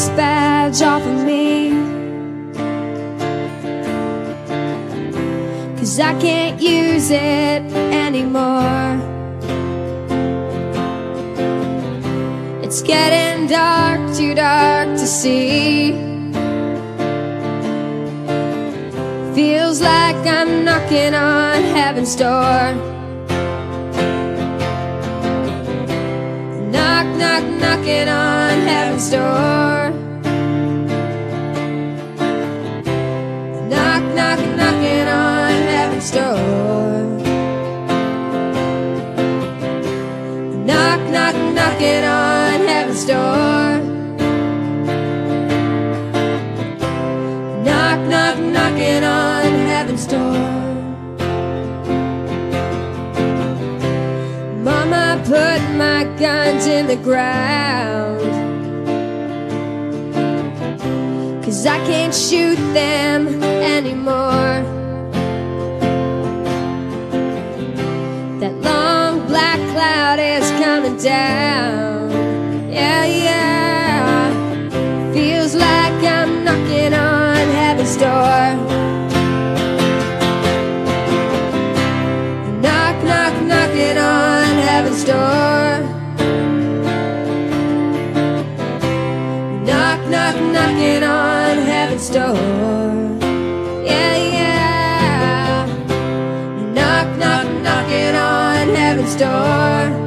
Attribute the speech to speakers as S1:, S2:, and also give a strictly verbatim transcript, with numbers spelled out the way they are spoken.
S1: this badge off of me, 'cause I can't use it anymore. It's getting dark, too dark to see. Feels like I'm knocking on heaven's door. Knock, knock, knocking on heaven's door. Knock, knock, knocking on heaven's door. Knock, knock, knocking on heaven's door. Knock, knock, knocking on heaven's door. Mama put my guns in the ground, 'cause I can't shoot them anymore. That long black cloud is coming down. Yeah, yeah. Feels like I'm knocking on heaven's door. Knock, knock, knocking on heaven's door. Knock, knock, knocking on heaven's door. Yeah, yeah. Knock, knock, knocking on heaven's door.